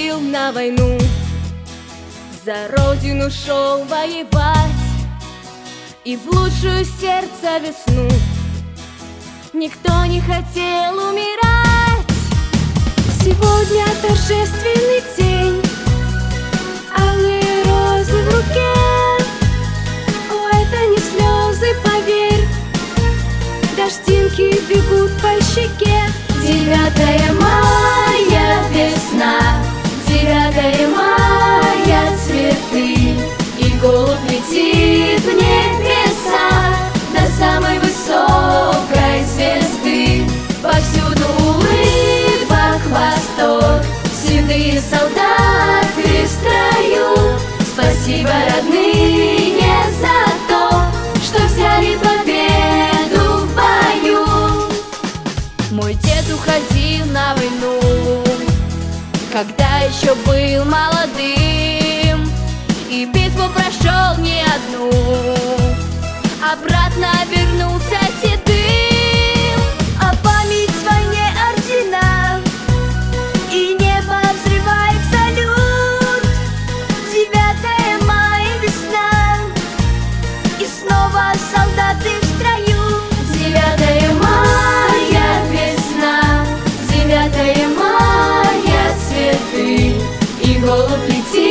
ходил на войну, за родину шел воевать, и в лучшую сердца весну никто не хотел умирать. Сегодня торжественный день, алые розы в руке. О, это не слезы, поверь, дождинки бегут по щеке. 9 мая весна, 9 мая цветы, и голубь летит в небеса до самой высокой звезды. Повсюду улыбок, восторг, седые солдаты в строю. Спасибо, родные, за то, что взяли победу в бою. Мой дед уходил на войну, когда еще был молодым, и битву прошел не одну, обратно вернулся седым. А память в войне ордена, и небо взрывает салют. 9 мая весна, и снова солдаты в строю. 9 мая весна, 9 мая цветы, и голубь летит